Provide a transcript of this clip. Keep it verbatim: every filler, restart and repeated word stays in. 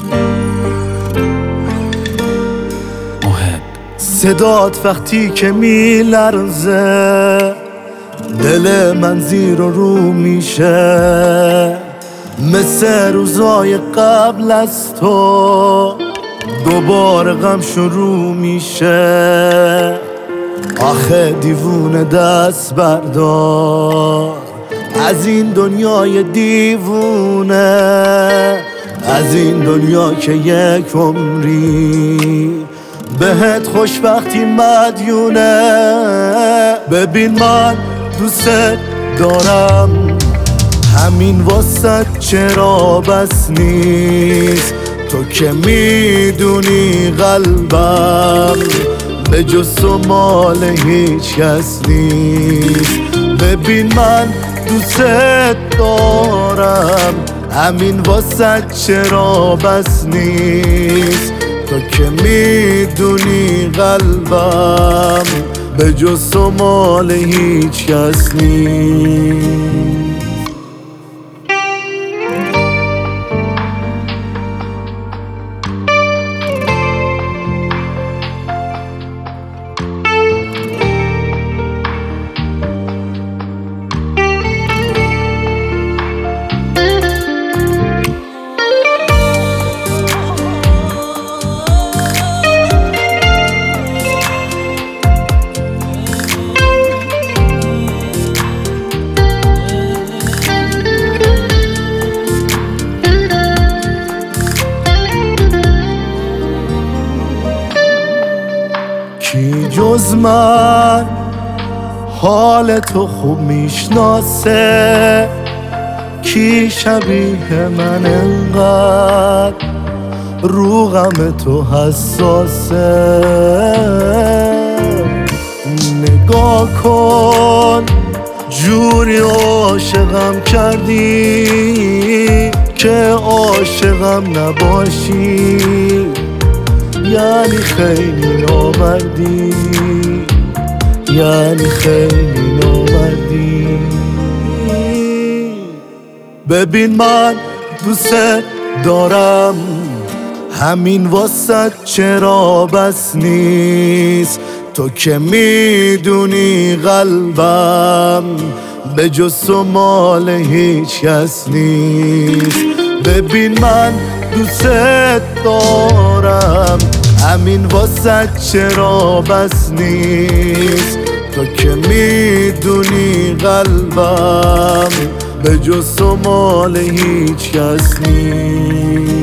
صدات وقتی که میلرزه دل من زیر و رو میشه، مثل روزای قبل از تو دوباره غم شروع میشه. آخه دیوونه دست بردار از این دنیای دیوونه، از این دنیا که یک عمری بهت خوشبختی مدیونه. ببین من دوست دارم، همین واسه چرا بس نیست. تو که میدونی قلبم به جز تو مال هیچ کس نیست. ببین من دوست دارم، همین واسه چرا بس نیست. تو که میدونی قلبم به جز تو مال هیچ کس نیست. کی جز من حال تو خوب میشناسه؟ کی شبیه من انقدر رو غم تو حساسه؟ نگاه کن جوری عاشقم کردی که عاشقم نباشی، یعنی خیلی نامردی، یعنی خیلی نامردی. ببین من دوست دارم، همین واسه چرا بس نیست. تو که میدونی قلبم به جز تو مال هیچ کس نیست. ببین من دوست دارم، همین واسه چرا بس نیست. تو که میدونی قلبم به جز تو مال هیچ کس نیست.